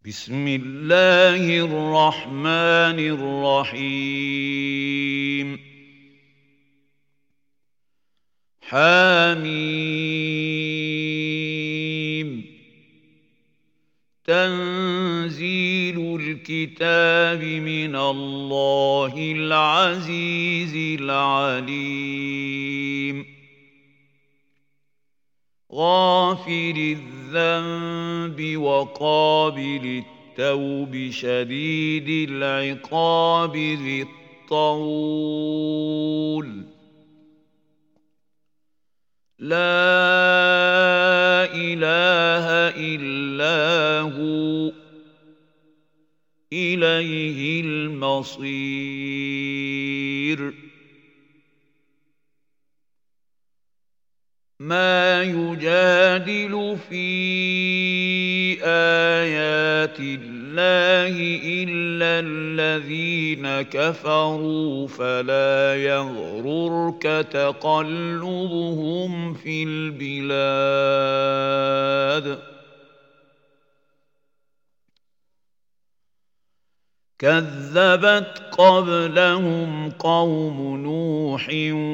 بسم الله الرحمن الرحيم حميم تنزيل الكتاب من الله العزيز العليم غافر الذنب وقابل التوب شديد العقاب ذي الطول لا إله إلا هو إليه المصير ما يجادل في آيات الله إلا الذين كفروا فلا يغررك تقلبهم في البلاد كذبت قبلهم قوم نوح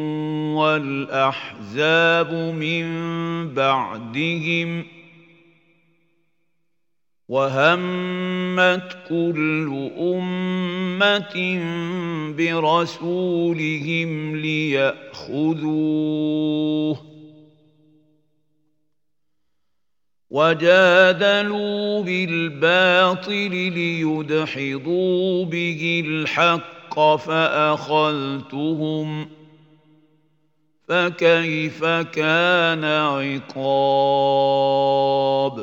والأحزاب من بعدهم وهمت كل أمة برسولهم ليأخذوه وجادلوا بالباطل ليدحضوا به الحق فأخذتهم فكيف كان عقاب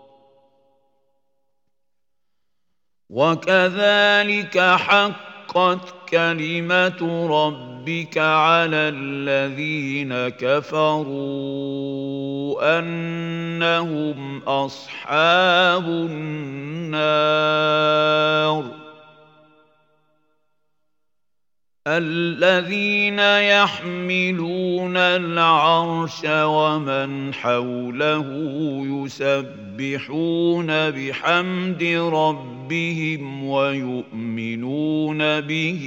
وكذلك حقت كلمة ربك على الذين كفروا أنهم أصحاب النار الذين يحملون العرش ومن حوله يسبحون بحمد ربهم ويؤمنون به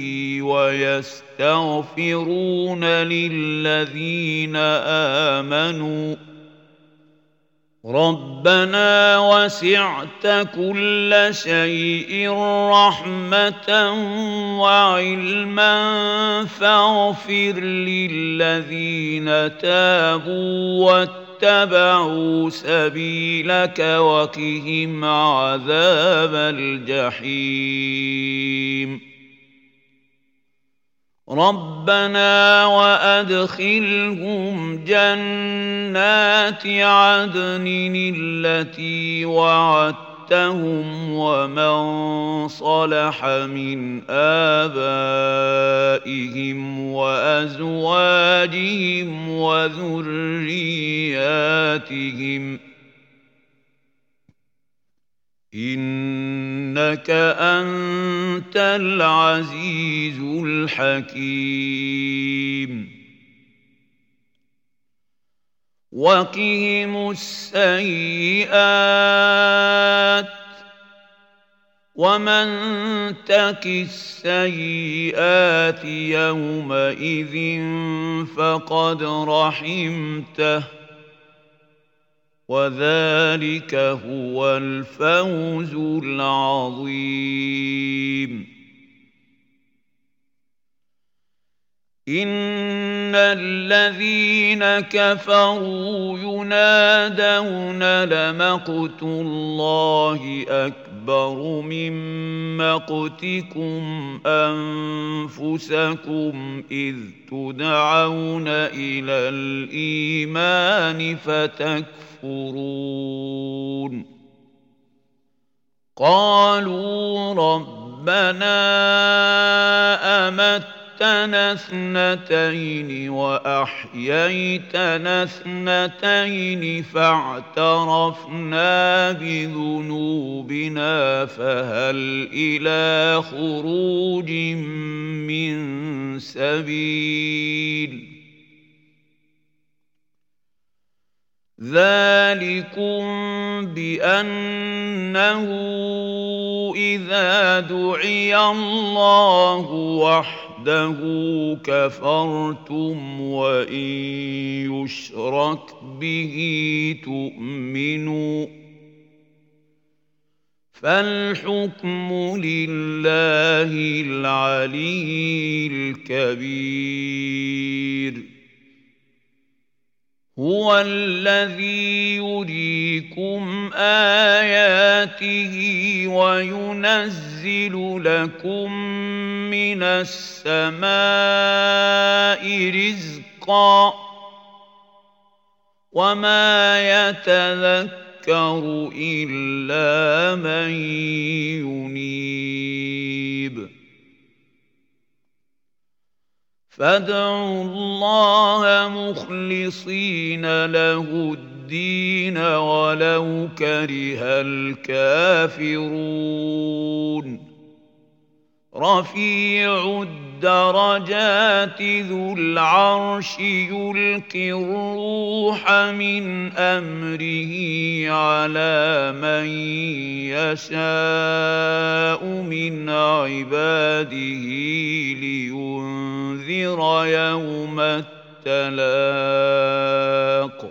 ويستغفرون للذين آمنوا ربنا وسعت كل شيء رحمة وعلما فاغفر للذين تابوا واتبعوا سبيلك وقهم عذاب الجحيم ربنا وأدخلهم جنات عدن التي وعدتهم ومن صلح من آبائهم وأزواجهم وذرياتهم إنك أنت العزيز الحكيم وقهم السيئات ومن تك السيئات يومئذ فقد رحمته وذلك هو الفوز العظيم إن الذين كفروا ينادون لمقت الله أكبر من مقتكم أنفسكم إذ تدعون إلى الإيمان فتكفرون قالوا ربنا أمتنا اثنتين وأحييتنا اثنتين فاعترفنا بذنوبنا فهل إلى خروج من سبيل ذلكم بأنه إذا دعي الله وحده كفرتم وإن يشرك به تؤمنوا فالحكم لله العلي الكبير هو الذي يريكم آياته وينزل لكم من السماء رزقا وما يتذكر إلا من ينيب فادعوا الله مخلصين له الدين ولو كره الكافرون رفيع الدرجات ذو العرش يلقي الروح من أمره على من يشاء من عباده لينذر يوم التلاق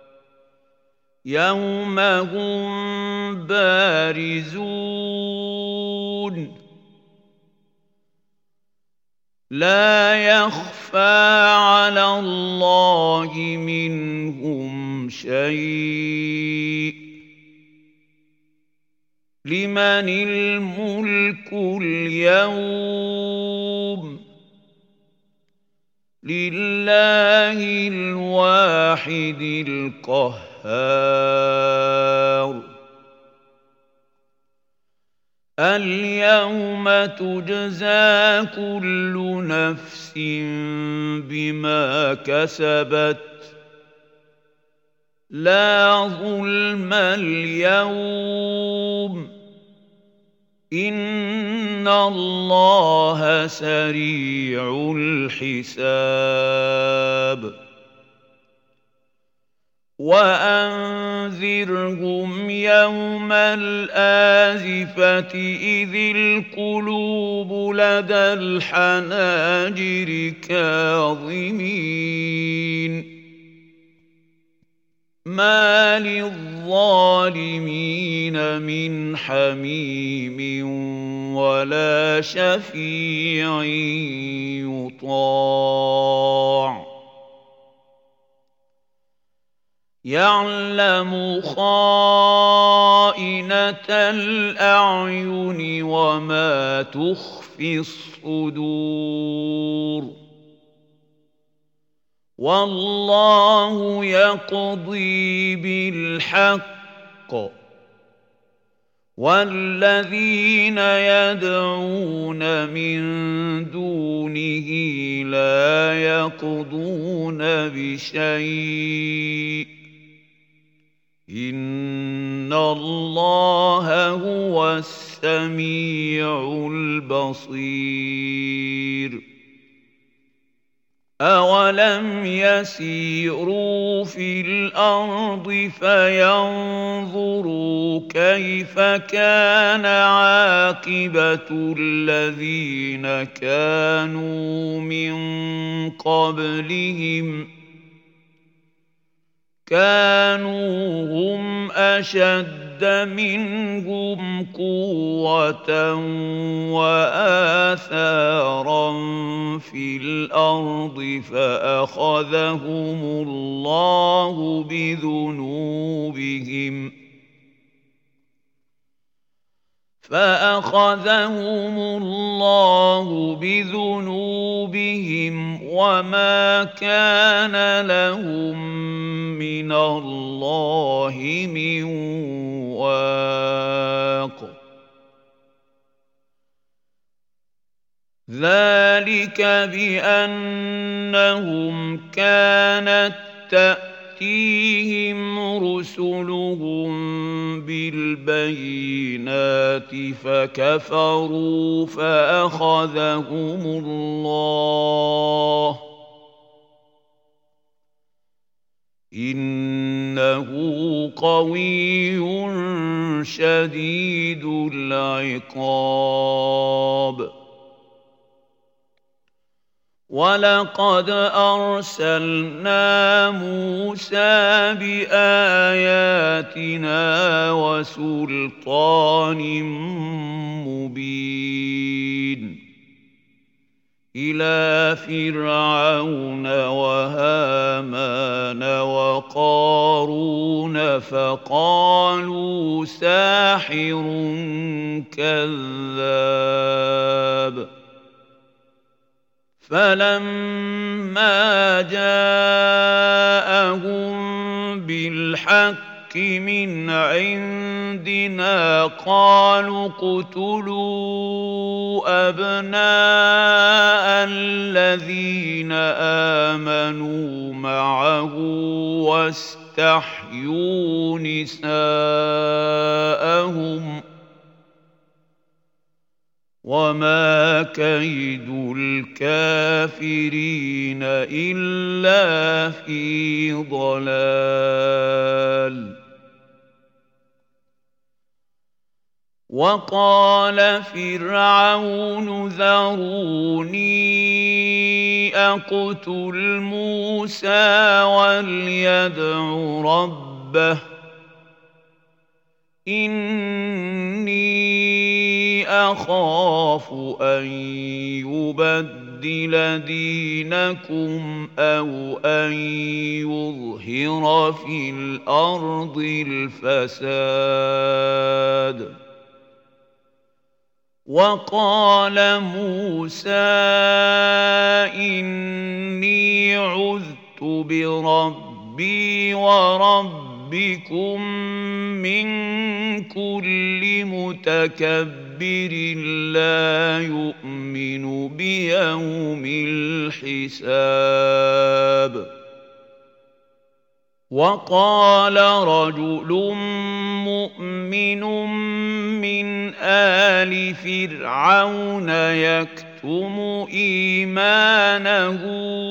يوم هم بارزون لا يخفى على الله منهم شيء لمن الملك اليوم لله الواحد القهار اليوم تجزى كل نفس بما كسبت لا ظلم اليوم إن الله سريع الحساب وأنذرهم يوم الآزفة إذ القلوب لدى الحناجر كاظمين ما للظالمين من حميم ولا شفيع يطاع يعلم خائنة الأعين وما تخفي الصدور والله يقضي بالحق والذين يدعون من دونه لا يقضون بشيء إن الله هو السميع البصير أولم يسيروا في الأرض فينظروا كيف كان عاقبة الذين كانوا من قبلهم كانوا هم أشد منهم قوة وآثارا في الأرض فأخذهم الله بذنوبهم وما كان لهم من الله من واق ذلك بأنهم كانت تأتيهم رسلهم بالبينات فكفروا فأخذهم الله إنه قوي شديد العقاب ولقد أرسلنا موسى بآياتنا وسلطان مبين إلى فرعون وهامان وقارون فقالوا ساحر كذاب فلما جاءهم بالحق من عندنا قالوا اقتلوا أبناء الذين آمنوا معه واستحيوا نساءهم وما كيد الكافرين إلا في ضلال وقال فرعون ذروني أقتل موسى وليدع ربه إني أخاف أن يبدل دينكم أو أن يظهر في الأرض الفساد وقال موسى إني عذت بربي وربكم من كل متكبر لا يؤمن بيوم الحساب وقال رجل مؤمن من آل فرعون يكتم إيمانه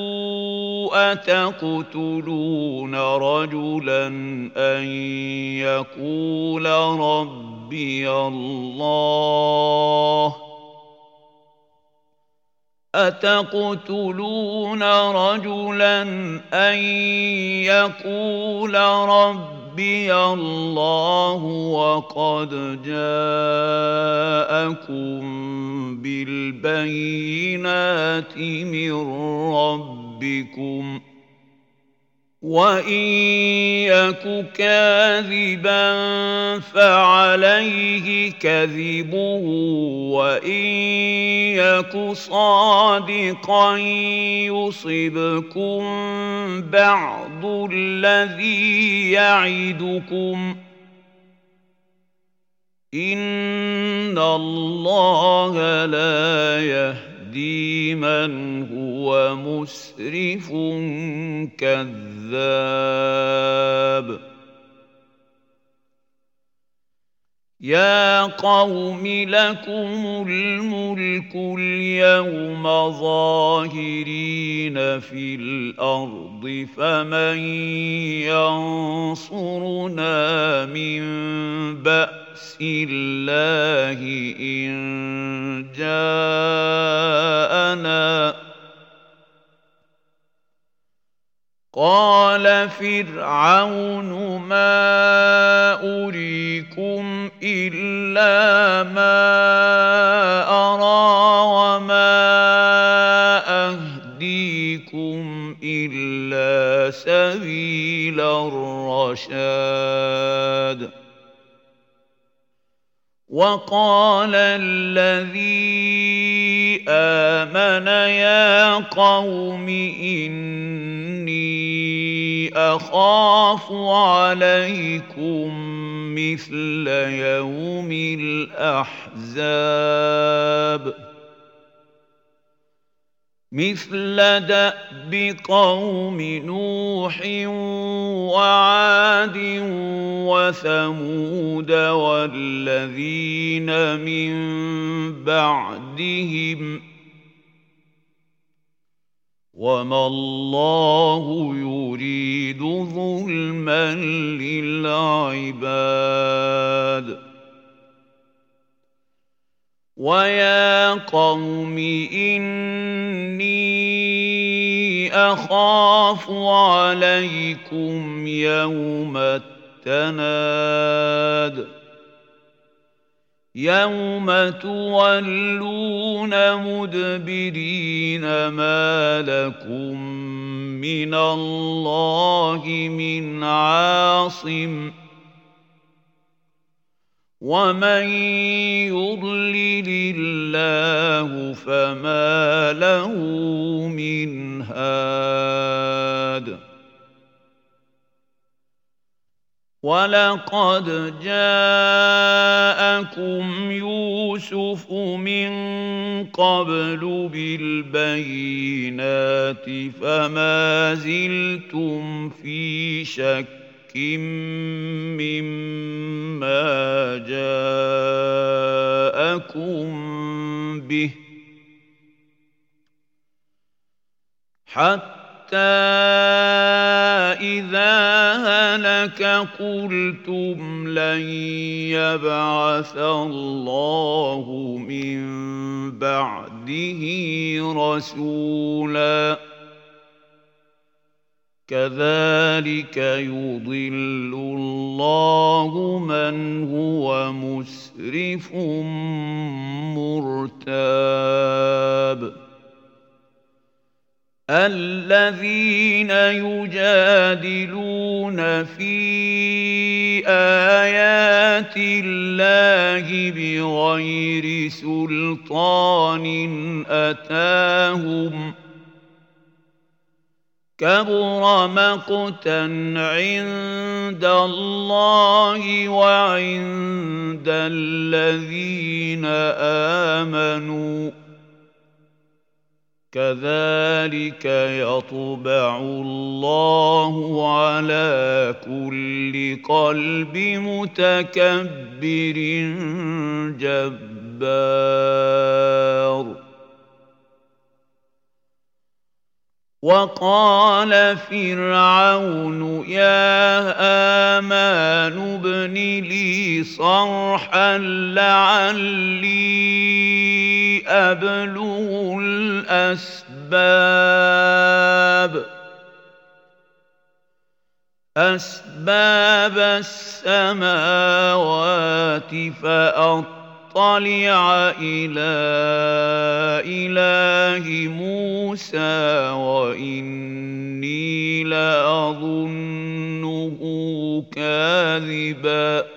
أتقتلون رجلا أن يقول ربي الله أتقتلون رجلا أن يقول ربي الله وقد جاءكم بالبينات من ربكم وإن يك كاذبا فعليه كذبه وإن يك صادقا يصبكم بعض الذي يعدكم إن الله لا يهدي من هو مسرف كذاب يا قوم لكم الملك اليوم ظاهرين في الأرض فمن ينصرنا من بأس الله إن جاءنا قال فرعون ما أريكم إلا ما أرى وما أهديكم إلا سبيل الرشاد وقال الذي آمن يا قوم إني أخاف عليكم مثل يوم الأحزاب مثل دأب قوم نوح وعاد وثمود والذين من بعدهم وما الله يريد ظلما للعباد ويا قوم إني أخاف عليكم يوم التناد يوم تولون مدبرين ما لكم من الله من عاصم ومن يضلل الله فما له من هاد ولقد جاءكم يوسف من قبل بالبينات فما زلتم في شك مما جاءكم به حتى إذا هلك قلتم لن يبعث الله من بعده رسولا كذلك يضل الله من هو مسرف مرتاب الذين يجادلون في آيات الله بغير سلطان أتاهم كبر مقتا عند الله وعند الذين آمنوا كذلك يطبع الله على كل قلب متكبر جبار وقال فرعون يا آمان ابن لي صرحا لعلي أبلغ أسباب السماوات فأطلع إلى إله موسى وإني لأظنه كاذبا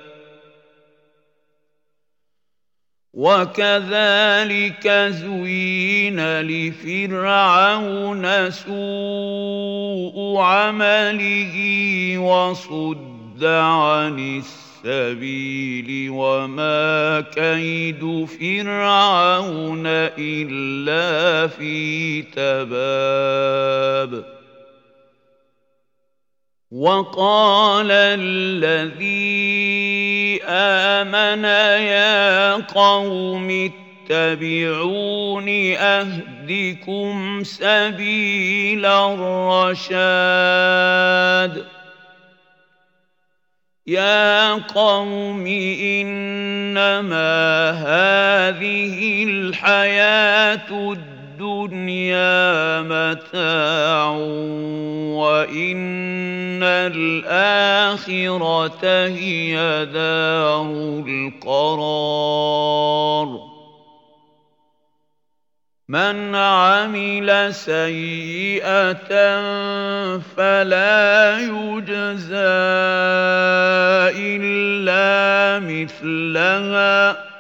وكذلك زين لفرعون سوء عمله وصد عن السبيل وما كيد فرعون إلا في تباب وقال الذي آمن يا قوم اتبعون أهدكم سبيل الرشاد يا قوم إنما هذه الحياة الدنيا متاع وإن الآخرة هي دار القرار من عمل سيئة فلا يجزى إلا مثلها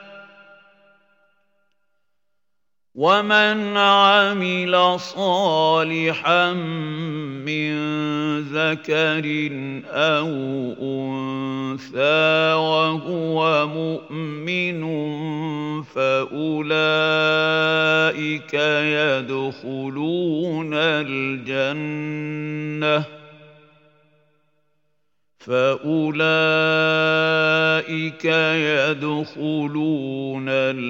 ومن عمل صالحا من ذكر أو أنثى وهو مؤمن فأولئك يدخلون الجنة فأولئك يدخلون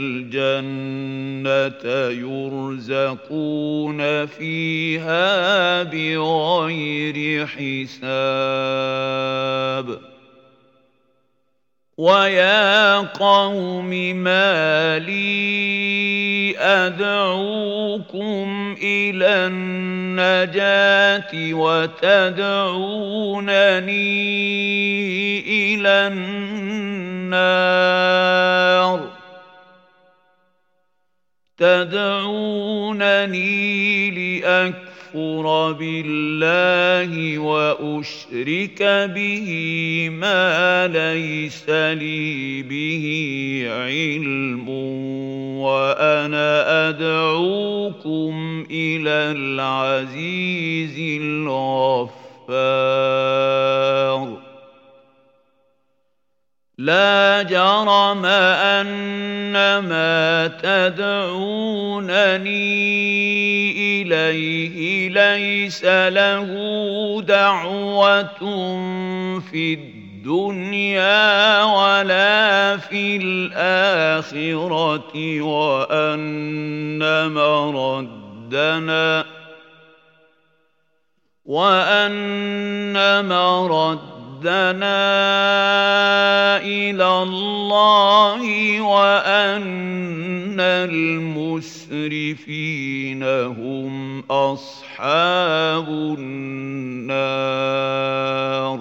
الجنة يرزقون فيها بغير حساب ويا قوم ما لي أدعوكم إلى النجاة وتدعونني إلى النار تدعونني لأكفر بالله وأشرك به ما ليس لي به علم وأنا أدعوكم إلى العزيز الغفار لا جرم أن ما تدعونني إليه ليس له دعوة في الدنيا ولا في الآخرة وأن مردنا إلى الله وأن المسرفين هم أصحاب النار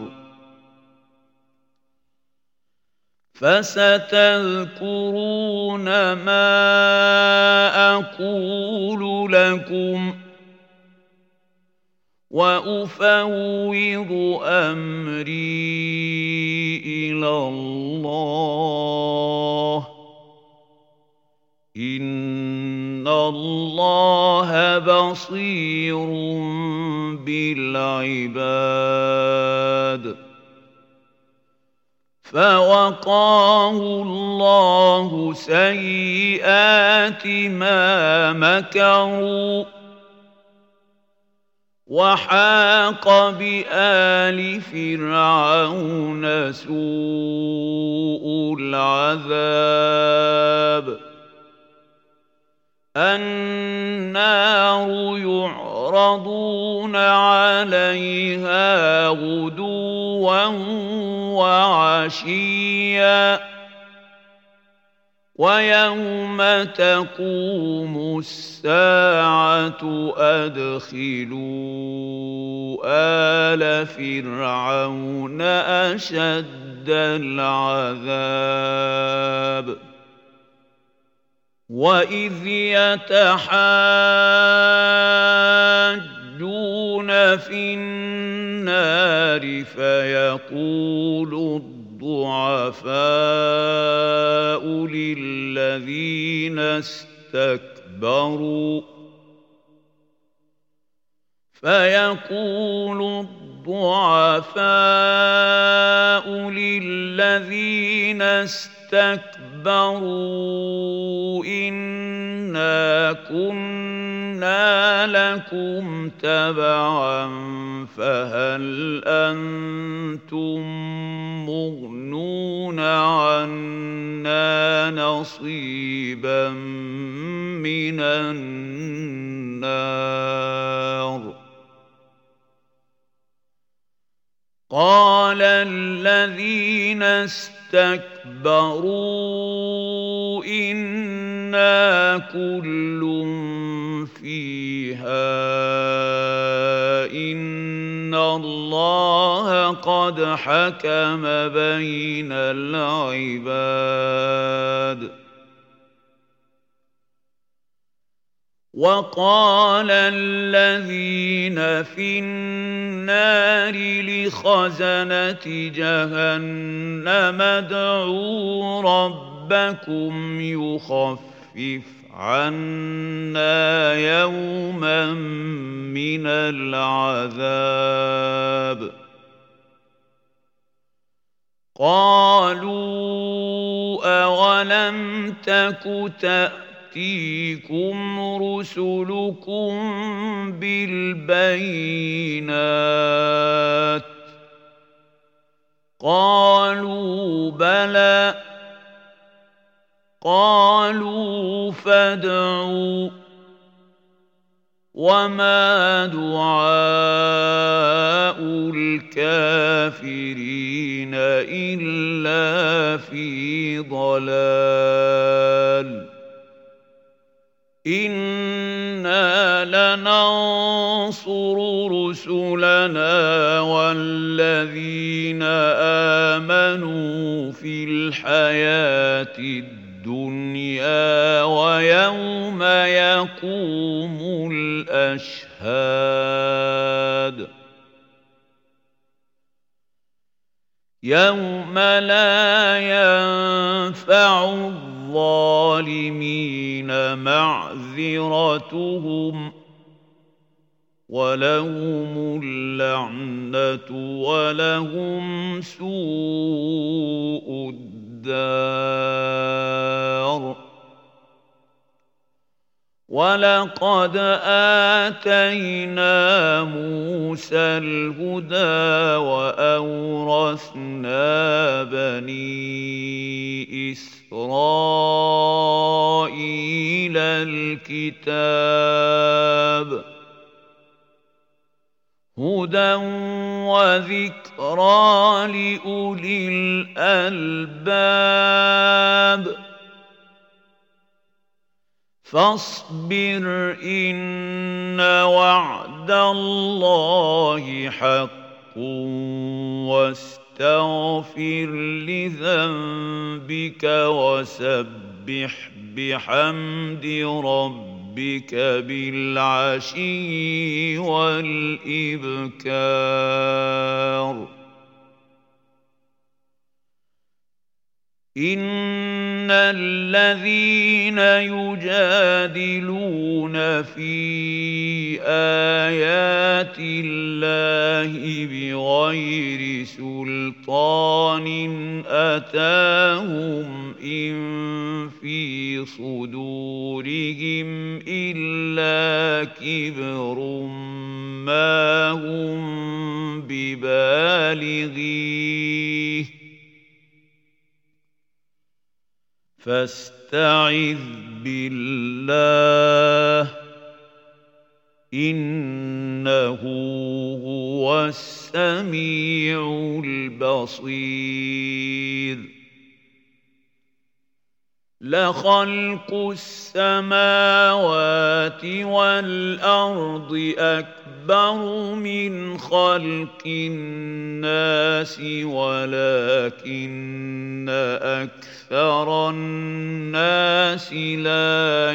فستذكرون ما أقول لكم وأفوض أمري إلى الله إن الله بصير بالعباد فوقاه الله سيئات ما مكروا وحاق بآل فرعون سوء العذاب النار يعرضون عليها غدوا وعشيا ويوم تقوم الساعة أدخلوا آل فرعون أشد العذاب وإذ يتحاجون في النار فيقول الضعفاء للذين اسْتَكْبَرُوا إِنَّا كُنَّا لَكُمْ تَبَعًا فَهَلْ أَنتُم مُّغْنُونَ عَنَّا نَصِيبًا مِّنَ النَّارِ قَالَ الَّذِينَ اسْتَكْبَرُوا إِنَّا كُلٌّ فِيهَا إِنَّ اللَّهَ قَدْ حَكَمَ بَيْنَ الْعِبَادِ وَقَالَ الَّذِينَ فِي النَّارِ لِخَزَنَةِ جَهَنَّمَ ادْعُوا رَبَّكُمْ يُخَفِّفْ عَنَّا يَوْمًا مِّنَ الْعَذَابِ قَالُوا أَوَلَمْ تَكُ تَأْتِيكُمْ رُسُلُكُم بِالْبَيِّنَاتِ قالوا بلى قالوا فادعوا وما دعاء الكافرين إلا في ضلال إنا لننصر رسلنا والذين آمنوا في الحياة الدنيا ويوم يقوم الأشهاد يوم لا ينفع الظالمين معذرتهم ولهم اللعنة ولهم سوء الدار ولقد آتينا موسى الهدى وأورثنا بني إسرائيل الكتاب هدى وذكرى لأولي الألباب فاصبر إن وعد الله حق واستغفر لذنبك وسبح بحمد ربك بالعشي والإبكار إن الذين يجادلون في آيات الله بغير سلطان أتاهم إن في صدورهم إلا كبر ما هم ببالغيه فاستعذ بالله إنه هو السميع البصير لخلق السماوات والأرض أكبر من خلق الناس ولكن أكثر الناس لا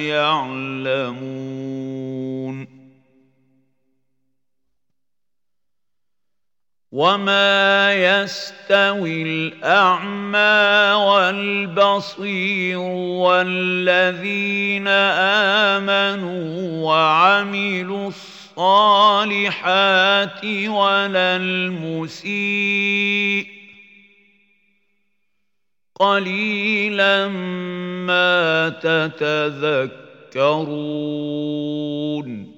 يعلمون وما يستوي الأعمى والبصير والذين آمنوا وعملوا الصالحات ولا المسيء قليلا ما تتذكرون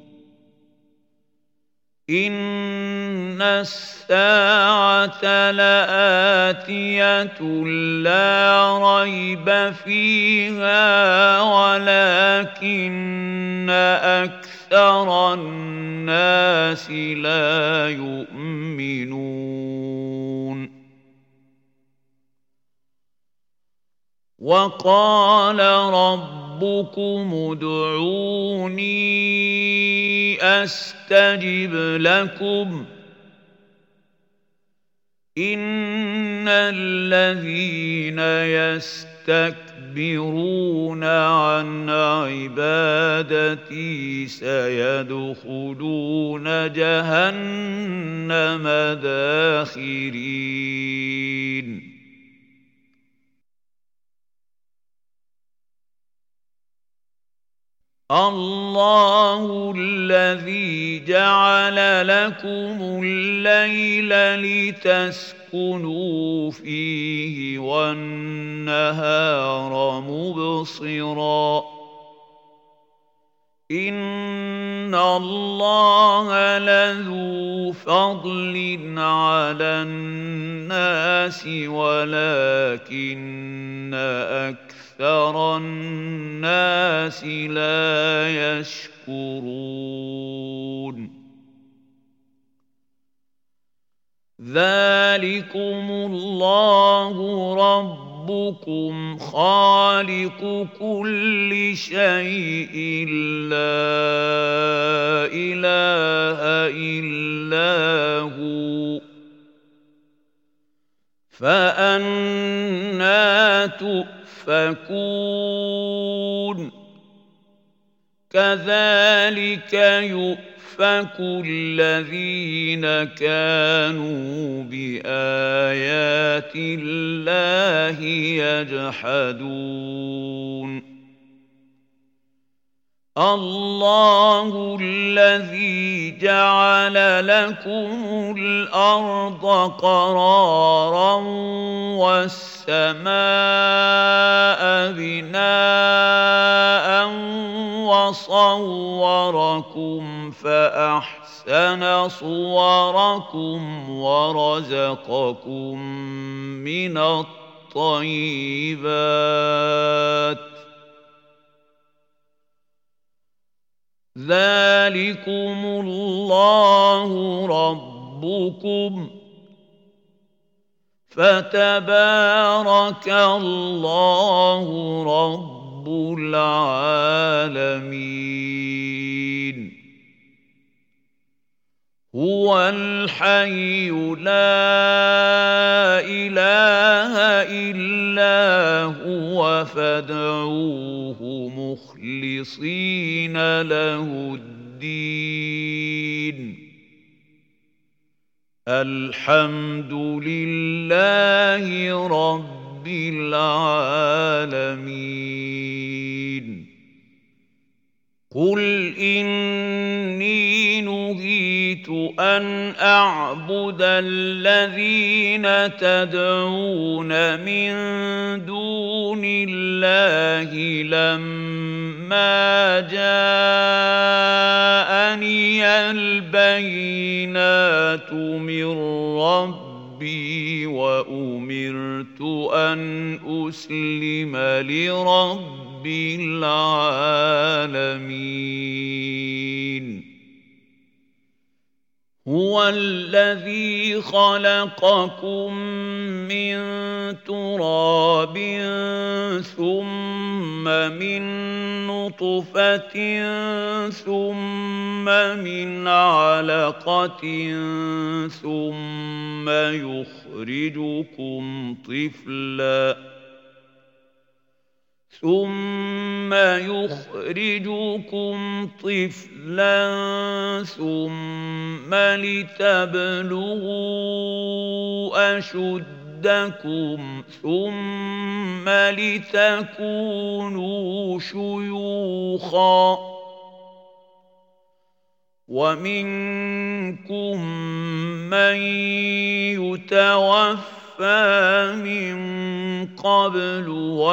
إن الساعة لآتية لا ريب فيها ولكن أكثر الناس لا يؤمنون وقال ربكم ادعوني أستجب لكم إن الذين يستكبرون عن عبادتي سيدخلون جهنم داخرين الله الذي جعل لكم الليل لتسكنوا فيه والنهار مبصرا إن الله لذو فضل على الناس ولكن أكثر الناس لا يشكرون ذلكم الله ربكم خالق كل شيء لا إله إلا هو فأنى تؤفكون كذلك يؤفك الذين كانوا بآيات الله يجحدون الله الذي جعل لكم الأرض قرارا والسماء بناء وصوركم فأحسن صوركم ورزقكم من الطيبات ذلكم الله ربكم فتبارك الله رب العالمين هو الحي لا إله إلا هو فادعوه مخلصين له الدين الحمد لله رب العالمين قل إني نهيت أن أعبد الذين تدعون من دون الله لما جاءني البينات من ربي وأمرت أن أسلم لرب العالمين هو الذي خلقكم من تراب ثم من نطفة ثم من علقة ثم يخرجكم طفلا ثم لتبلغوا أشدكم ثم لتكونوا شيوخا ومنكم من يتوفى من قبل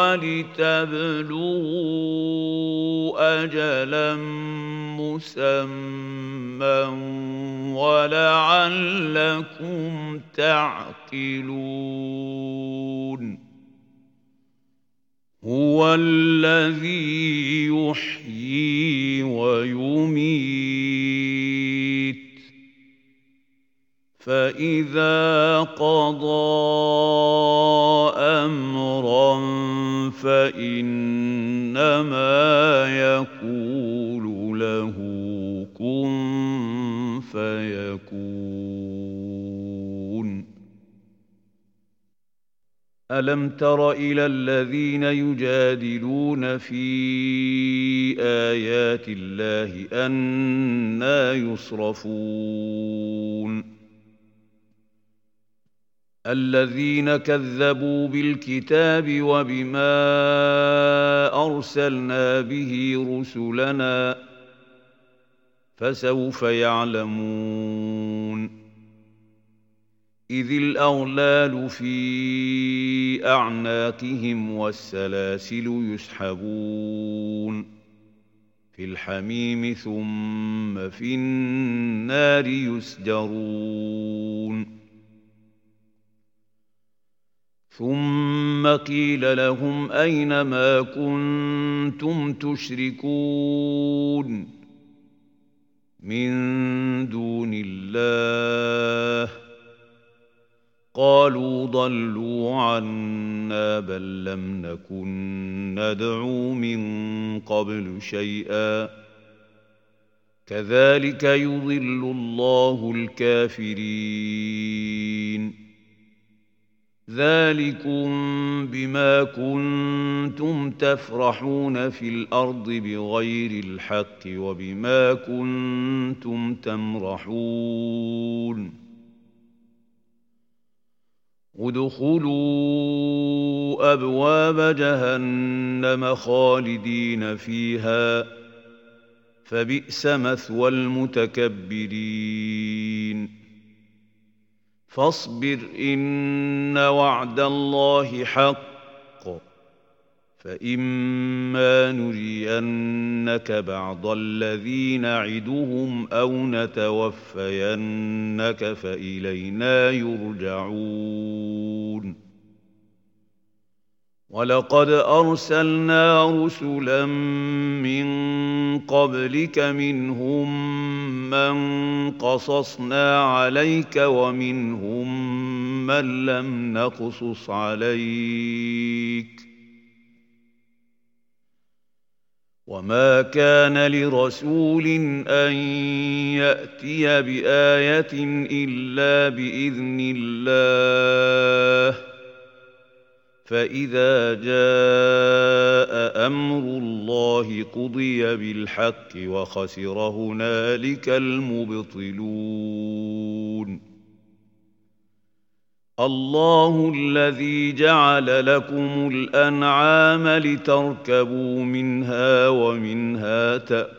ولتبلغوا أجلا مسمى ولعلكم تعقلون هو الذي يحيي ويميت فإذا قضى أمرا فإنما يقول له كن فيكون ألم تر إلى الذين يجادلون في آيات الله أنى يصرفون الذين كذبوا بالكتاب وبما أرسلنا به رسلنا فسوف يعلمون إذ الأغلال في أعناقهم والسلاسل يسحبون في الحميم ثم في النار يسجرون ثم قيل لهم أين ما كنتم تشركون من دون الله قالوا ضلوا عنا بل لم نكن ندعو من قبل شيئا كذلك يضل الله الكافرين ذلكم بما كنتم تفرحون في الأرض بغير الحق وبما كنتم تمرحون ادخلوا أبواب جهنم خالدين فيها فبئس مثوى المتكبرين فاصبر إن وعد الله حق فإما نرينك بعض الذي نعدهم أو نتوفينك فإلينا يرجعون ولقد أرسلنا رسلا من قبلك منهم من قصصنا عليك ومنهم من لم نقصص عليك وما كان لرسول أن يأتي بآية إلا بإذن الله فإذا جاء أمر الله قضي بالحق وخسر هنالك المبطلون الله الذي جعل لكم الأنعام لتركبوا منها ومنها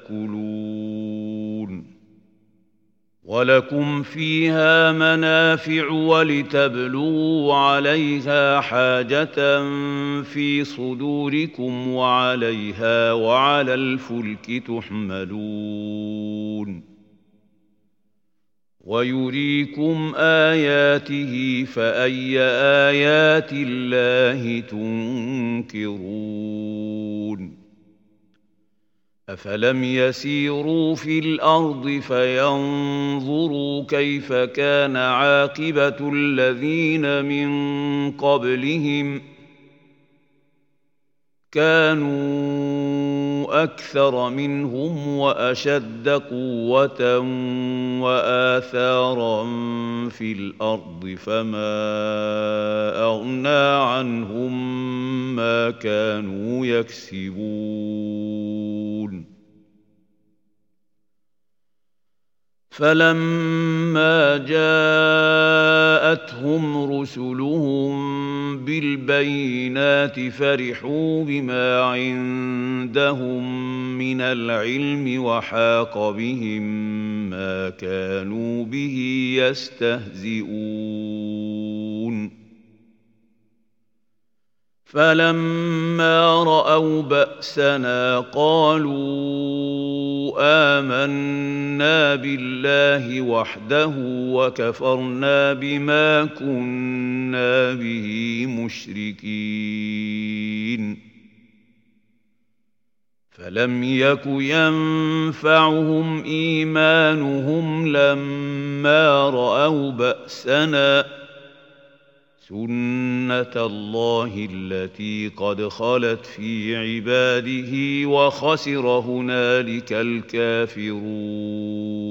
تأكلون ولكم فيها منافع ولتبلغوا عليها حاجة في صدوركم وعليها وعلى الفلك تحملون ويريكم آياته فأي آيات الله تنكرون أفلم يسيروا في الأرض فينظروا كيف كان عاقبة الذين من قبلهم كانوا أكثر منهم وأشد قوة وآثارا في الأرض فما أغنى عنهم ما كانوا يكسبون فلما جاءتهم رسلهم بالبينات فرحوا بما عندهم من العلم وحاق بهم ما كانوا به يستهزئون فلما رأوا بأسنا قالوا آمنا بالله وحده وكفرنا بما كنا به مشركين فلم يك ينفعهم إيمانهم لما رأوا بأسنا سنة الله التي قد خلت في عباده وخسر هنالك الكافرون